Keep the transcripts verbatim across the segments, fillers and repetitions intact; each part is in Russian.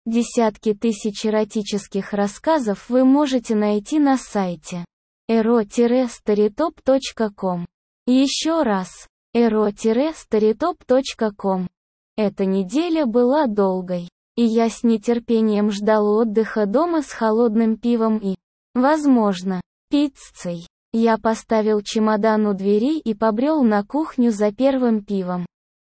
Десятки тысяч эротических рассказов вы можете найти на сайте эро старитоп точка ком. Еще раз, эро старитоп точка ком. Эта неделя была долгой, и я с нетерпением ждал отдыха дома с холодным пивом и, возможно, пиццей. Я поставил чемодан у двери и побрел на кухню за первым пивом.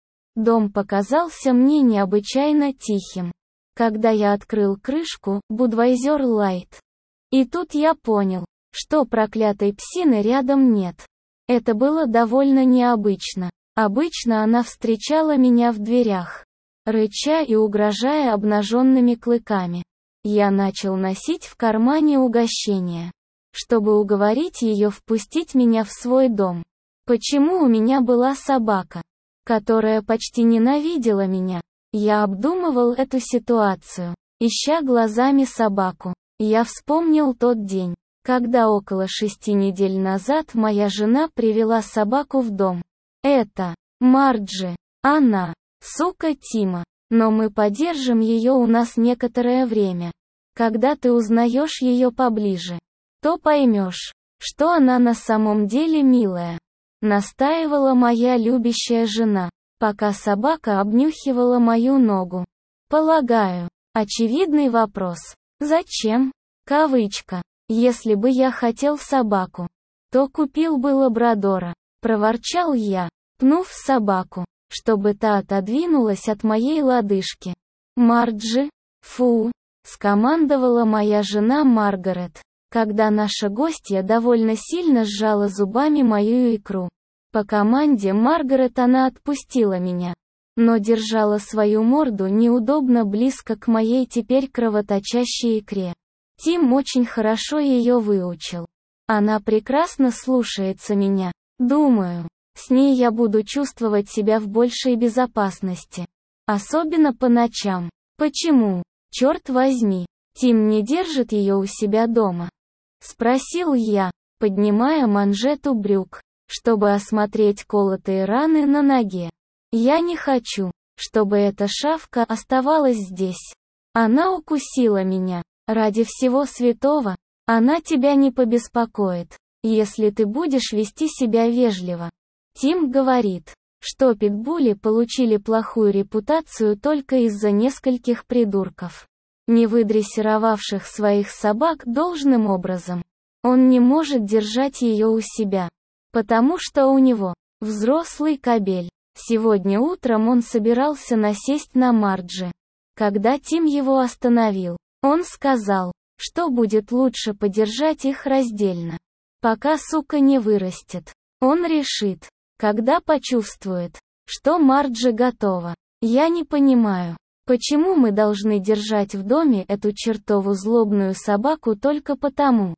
Дом показался мне необычайно тихим. Когда я открыл крышку, Budweiser Light. И тут я понял, что проклятой псины рядом нет. Это было довольно необычно. Обычно она встречала меня в дверях, рыча и угрожая обнаженными клыками. Я начал носить в кармане угощение, чтобы уговорить ее впустить меня в свой дом. Почему у меня была собака, которая почти ненавидела меня? Я обдумывал эту ситуацию, ища глазами собаку. Я вспомнил тот день, когда около шести недель назад моя жена привела собаку в дом. Это Марджи. Она, сука Тима. Но мы подержим ее у нас некоторое время. Когда ты узнаешь ее поближе, то поймешь, что она на самом деле милая. Настаивала моя любящая жена, пока собака обнюхивала мою ногу. Полагаю, очевидный вопрос. Зачем? Кавычка. Если бы я хотел собаку, то купил бы лабрадора, проворчал я, пнув собаку, чтобы та отодвинулась от моей лодыжки. Марджи, фу, скомандовала моя жена Маргарет, когда наша гостья довольно сильно сжала зубами мою икру. По команде Маргарет она отпустила меня, но держала свою морду неудобно близко к моей теперь кровоточащей икре. Тим очень хорошо ее выучил. Она прекрасно слушается меня. Думаю, с ней я буду чувствовать себя в большей безопасности. Особенно по ночам. Почему, черт возьми, Тим не держит ее у себя дома? Спросил я, поднимая манжету брюк, чтобы осмотреть колотые раны на ноге. Я не хочу, чтобы эта шавка оставалась здесь. Она укусила меня. Ради всего святого, она тебя не побеспокоит, если ты будешь вести себя вежливо. Тим говорит, что питбули получили плохую репутацию только из-за нескольких придурков, не выдрессировавших своих собак должным образом. Он не может держать ее у себя, потому что у него взрослый кобель. Сегодня утром он собирался насесть на Марджи. Когда Тим его остановил, он сказал, что будет лучше подержать их раздельно, пока сука не вырастет. Он решит, когда почувствует, что Марджи готова. Я не понимаю, почему мы должны держать в доме эту чертову злобную собаку только потому,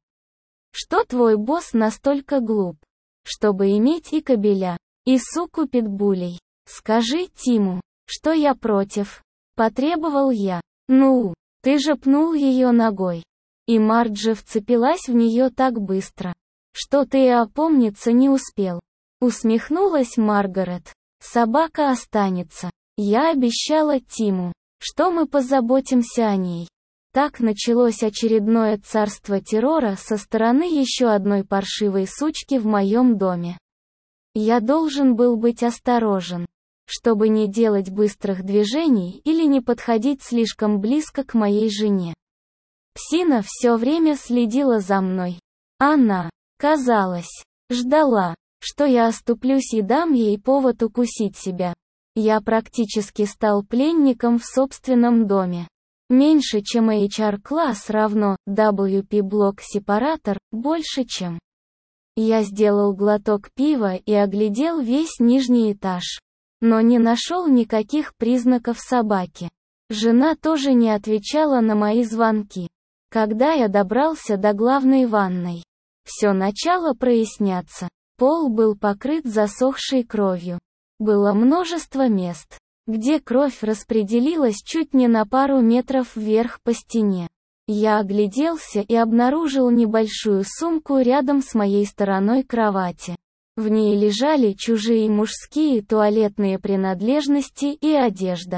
что твой босс настолько глуп, чтобы иметь и кобеля, и суку питбулей. Скажи Тиму, что я против. Потребовал я. Ну, ты же пнул ее ногой. И Марджи вцепилась в нее так быстро, что ты и опомниться не успел. Усмехнулась Маргарет. Собака останется. Я обещала Тиму, что мы позаботимся о ней. Так началось очередное царство террора со стороны еще одной паршивой сучки в моем доме. Я должен был быть осторожен, чтобы не делать быстрых движений или не подходить слишком близко к моей жене. Псина все время следила за мной. Она, казалось, ждала, что я оступлюсь и дам ей повод укусить себя. Я практически стал пленником в собственном доме. Меньше чем эйч ар-класс равно дабл ю пи-блок-сепаратор, больше чем. Я сделал глоток пива и оглядел весь нижний этаж, но не нашел никаких признаков собаки. Жена тоже не отвечала на мои звонки. Когда я добрался до главной ванной, все начало проясняться. Пол был покрыт засохшей кровью. Было множество мест, где кровь распределилась чуть не на пару метров вверх по стене. Я огляделся и обнаружил небольшую сумку рядом с моей стороной кровати. В ней лежали чужие мужские туалетные принадлежности и одежда.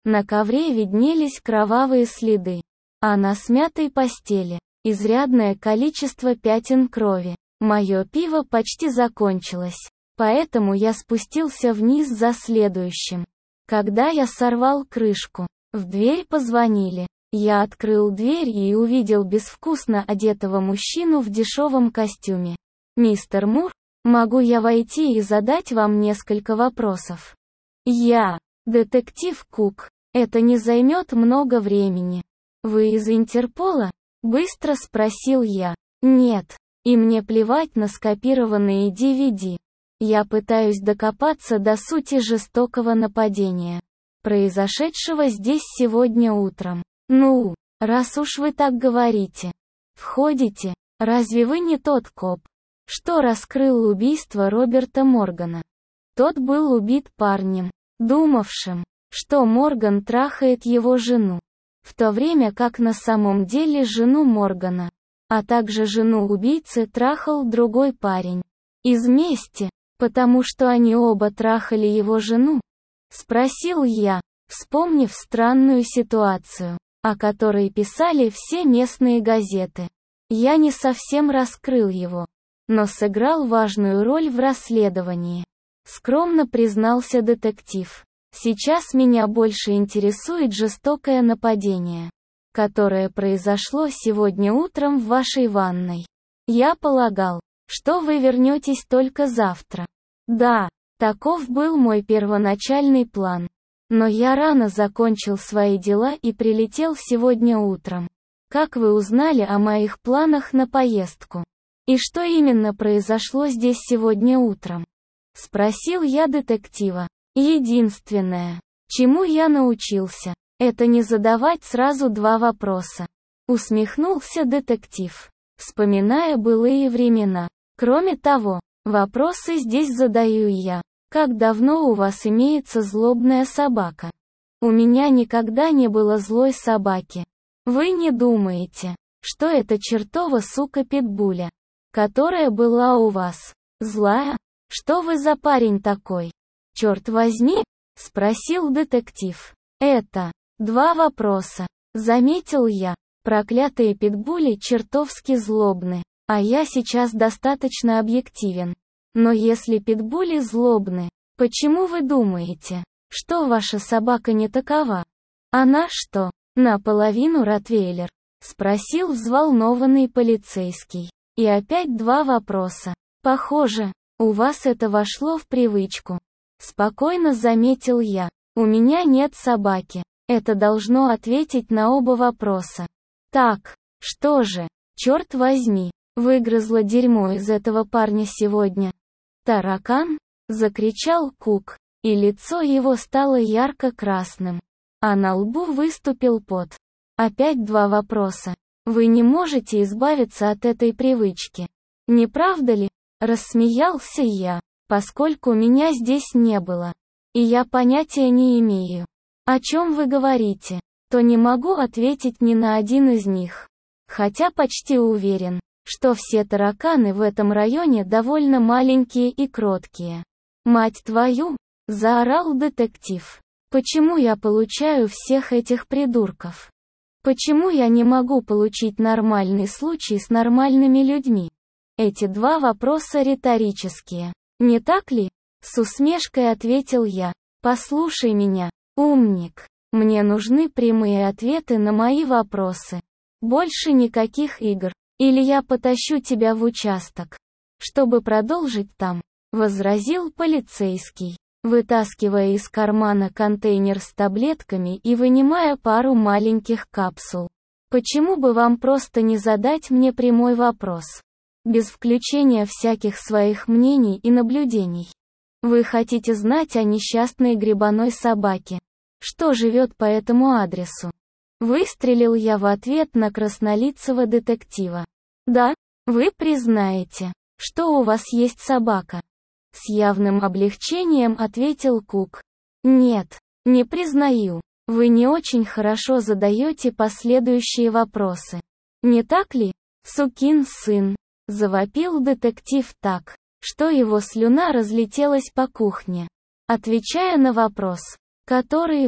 На ковре виднелись кровавые следы, а на смятой постели изрядное количество пятен крови. Мое пиво почти закончилось, поэтому я спустился вниз за следующим. Когда я сорвал крышку, в дверь позвонили. Я открыл дверь и увидел безвкусно одетого мужчину в дешевом костюме. «Мистер Мур, могу я войти и задать вам несколько вопросов?» «Я, детектив Кук. Это не займет много времени». «Вы из Интерпола?» — быстро спросил я. «Нет, и мне плевать на скопированные ди ви ди. Я пытаюсь докопаться до сути жестокого нападения, произошедшего здесь сегодня утром». «Ну, раз уж вы так говорите. Входите, разве вы не тот коп, что раскрыл убийство Роберта Моргана?» Тот был убит парнем, думавшим, что Морган трахает его жену, в то время как на самом деле жену Моргана, а также жену убийцы трахал другой парень. Из мести, потому что они оба трахали его жену? Спросил я, вспомнив странную ситуацию, о которой писали все местные газеты. Я не совсем раскрыл его, но сыграл важную роль в расследовании. Скромно признался детектив. Сейчас меня больше интересует жестокое нападение, которое произошло сегодня утром в вашей ванной. Я полагал, что вы вернетесь только завтра. Да, таков был мой первоначальный план. Но я рано закончил свои дела и прилетел сегодня утром. Как вы узнали о моих планах на поездку? И что именно произошло здесь сегодня утром? Спросил я детектива. Единственное, чему я научился, это не задавать сразу два вопроса. Усмехнулся детектив, вспоминая былые времена. Кроме того, вопросы здесь задаю я. Как давно у вас имеется злобная собака? У меня никогда не было злой собаки. Вы не думаете, что это чертова сука Питбуля, которая была у вас, злая? Что вы за парень такой? Черт возьми, спросил детектив. Это два вопроса, заметил я. Проклятые питбули чертовски злобны, а я сейчас достаточно объективен. Но если питбули злобны, почему вы думаете, что ваша собака не такова? Она что, наполовину ротвейлер? Спросил взволнованный полицейский. И опять два вопроса. Похоже, у вас это вошло в привычку. Спокойно заметил я. У меня нет собаки. Это должно ответить на оба вопроса. Так, что же, черт возьми, выгрызла дерьмо из этого парня сегодня. «Таракан?» — закричал Кук, и лицо его стало ярко-красным, а на лбу выступил пот. Опять два вопроса. Вы не можете избавиться от этой привычки. Не правда ли? Рассмеялся я, поскольку меня здесь не было. И я понятия не имею, о чем вы говорите, то не могу ответить ни на один из них. Хотя почти уверен, что все тараканы в этом районе довольно маленькие и кроткие. «Мать твою!» — заорал детектив. «Почему я получаю всех этих придурков? Почему я не могу получить нормальный случай с нормальными людьми?» Эти два вопроса риторические. Не так ли? С усмешкой ответил я. «Послушай меня, умник. Мне нужны прямые ответы на мои вопросы. Больше никаких игр. Или я потащу тебя в участок, чтобы продолжить там», — возразил полицейский, вытаскивая из кармана контейнер с таблетками и вынимая пару маленьких капсул. «Почему бы вам просто не задать мне прямой вопрос, без включения всяких своих мнений и наблюдений? Вы хотите знать о несчастной грибаной собаке, что живет по этому адресу?» Выстрелил я в ответ на краснолицего детектива. «Да, вы признаете, что у вас есть собака?» С явным облегчением ответил Кук. «Нет, не признаю. Вы не очень хорошо задаете последующие вопросы. Не так ли, сукин сын?» Завопил детектив так, что его слюна разлетелась по кухне. «Отвечая на вопрос, который вы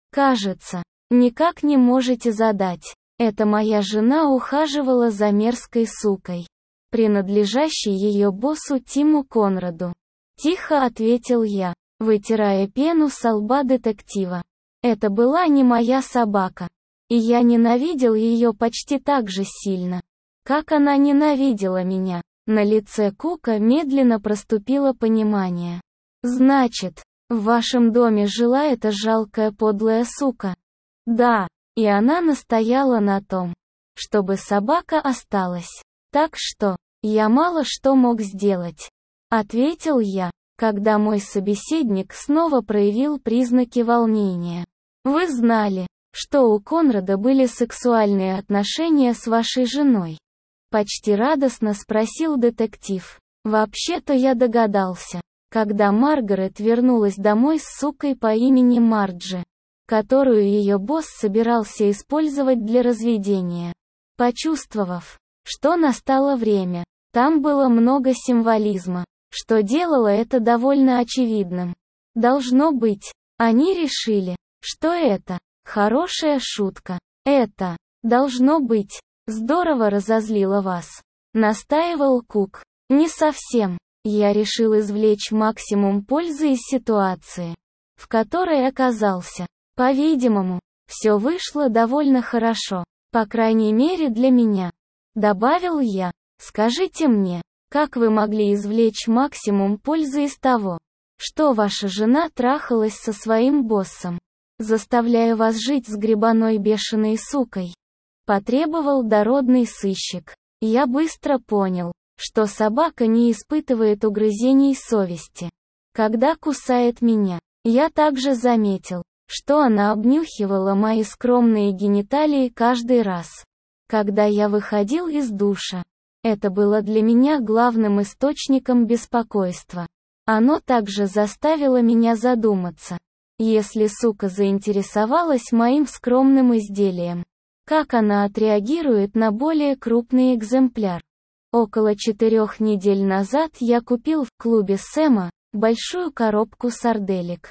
Кажется, никак не можете задать. Это моя жена ухаживала за мерзкой сукой, принадлежащей ее боссу Тиму Конраду. Тихо ответил я, вытирая пену со лба детектива. Это была не моя собака. И я ненавидел ее почти так же сильно, как она ненавидела меня. На лице Кука медленно проступило понимание. Значит, в вашем доме жила эта жалкая подлая сука? Да, и она настояла на том, чтобы собака осталась. Так что, я мало что мог сделать. Ответил я, когда мой собеседник снова проявил признаки волнения. Вы знали, что у Конрада были сексуальные отношения с вашей женой? Почти радостно спросил детектив. Вообще-то я догадался, когда Маргарет вернулась домой с сукой по имени Марджи, которую ее босс собирался использовать для разведения. Почувствовав, что настало время, там было много символизма, что делало это довольно очевидным. Должно быть, они решили, что это хорошая шутка. Это, должно быть, здорово разозлило вас. Настаивал Кук. Не совсем. Я решил извлечь максимум пользы из ситуации, в которой оказался. По-видимому, все вышло довольно хорошо, по крайней мере для меня. Добавил я. Скажите мне, как вы могли извлечь максимум пользы из того, что ваша жена трахалась со своим боссом, заставляя вас жить с гребаной бешеной сукой? Потребовал дородный сыщик. Я быстро понял, что собака не испытывает угрызений совести, когда кусает меня. Я также заметил, что она обнюхивала мои скромные гениталии каждый раз, когда я выходил из душа. Это было для меня главным источником беспокойства. Оно также заставило меня задуматься. Если сука заинтересовалась моим скромным изделием, как она отреагирует на более крупный экземпляр? Около четырех недель назад я купил в клубе Сэма большую коробку сарделек.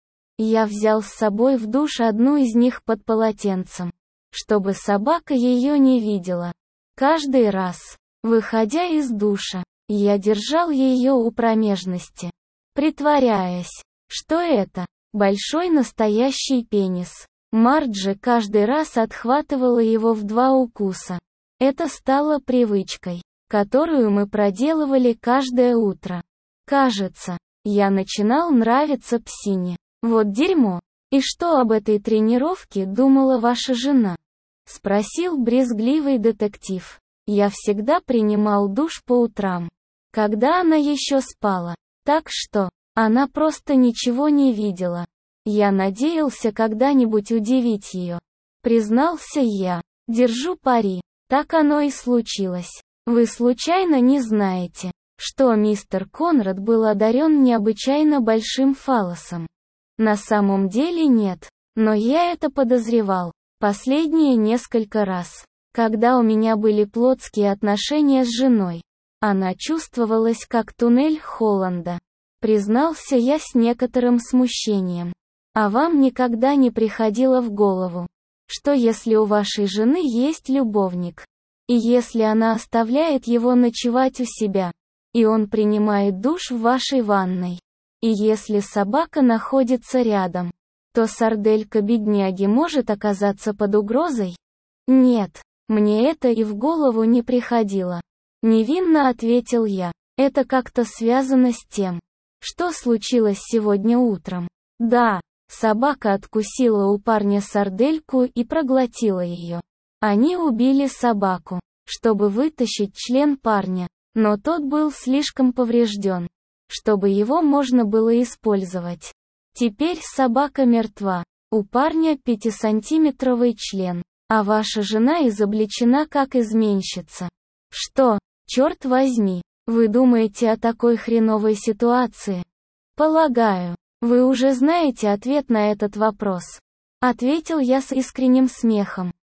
Я взял с собой в душ одну из них под полотенцем, чтобы собака ее не видела. Каждый раз, выходя из душа, я держал ее у промежности, притворяясь, что это большой настоящий пенис. Марджи каждый раз отхватывала его в два укуса. Это стало привычкой, которую мы проделывали каждое утро. Кажется, я начинал нравиться псине. Вот дерьмо. И что об этой тренировке думала ваша жена? Спросил брезгливый детектив. Я всегда принимал душ по утрам, когда она еще спала. Так что, она просто ничего не видела. Я надеялся когда-нибудь удивить ее. Признался я. Держу пари. Так оно и случилось. Вы случайно не знаете, что мистер Конрад был одарен необычайно большим фаллосом? На самом деле нет, но я это подозревал. Последние несколько раз, когда у меня были плотские отношения с женой, она чувствовалась как туннель Холланда. Признался я с некоторым смущением. А вам никогда не приходило в голову, что если у вашей жены есть любовник, и если она оставляет его ночевать у себя, и он принимает душ в вашей ванной, и если собака находится рядом, то сарделька бедняги может оказаться под угрозой? Нет, мне это и в голову не приходило. Невинно ответил я. Это как-то связано с тем, что случилось сегодня утром. Да, собака откусила у парня сардельку и проглотила ее. Они убили собаку, чтобы вытащить член парня, но тот был слишком поврежден, чтобы его можно было использовать. Теперь собака мертва. У парня пятисантиметровый член, а ваша жена изобличена как изменщица. Что, черт возьми, вы думаете о такой хреновой ситуации? Полагаю, вы уже знаете ответ на этот вопрос. Ответил я с искренним смехом.